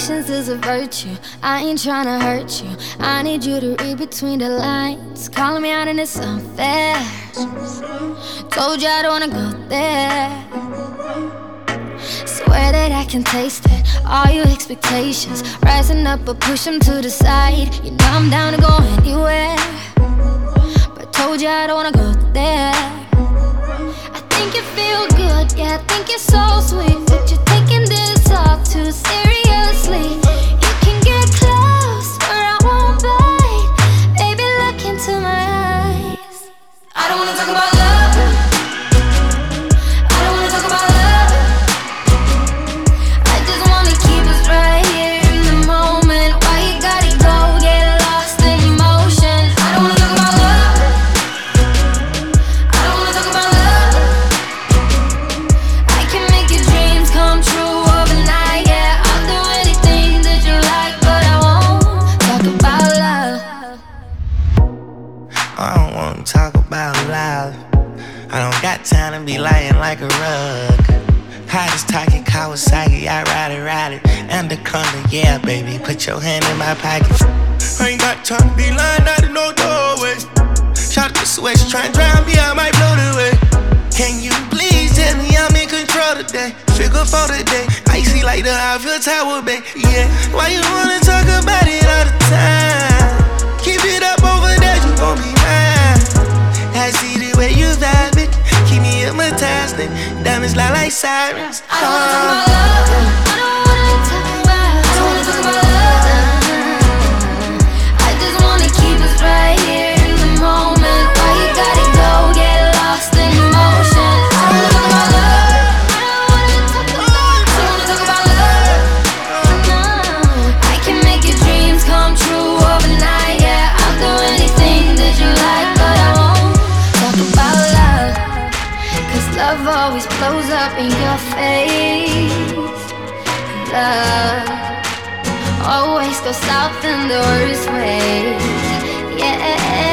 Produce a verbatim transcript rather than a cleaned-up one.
patience is a virtue. I ain't tryna hurt you. I need you to read between the lines. Calling me out and it's unfair. Told you I don't wanna go there. Swear that I can taste it. All your expectations rising up, but push them to the side. You know I'm down to go anywhere, but told you I don't wanna go there. I think you feel good, yeah, I think you're so sweet, but you're taking this all too seriously. You can get close, or I won't bite. Baby, look into my eyes. I don't wanna talk about love. I don't wanna talk about love. I just wanna keep us right here in the moment. Why you gotta go get lost in emotion? I don't wanna talk about love. I don't wanna talk about love. I can make your dreams come true overnight, yeah. I'll do anything that you like, but I won't talk about love. I don't wanna talk about love. I don't got time to be lying like a rug. Hottest talking Kawasaki, I ride it, ride it. Anaconda, yeah, baby, put your hand in my pocket. I ain't got time to be lying out in no doorway. Shout out to Switch, try and drown me, I might blow the way. Can you please tell me I'm in control today? Figure for today, icy like the Eiffel Tower, babe. Yeah, why you wanna talk about it all the time? Keep it up over there, you gon' be mine. I see the way you vibe it, keep me hypnotized, and diamonds lie like sirens. I don't wanna talk about love. I don't wanna talk about. I don't wanna talk about love. I just wanna keep us right here in the moment. Why you gotta go get lost in emotion? I don't wanna talk about love. I don't wanna talk about. I don't wanna talk about love. No, I can make your dreams come true overnight. Yeah, I'll do anything that you like, but I won't talk about love. Cause love always blows up in your face. Love always goes south in the worst ways. Yeah.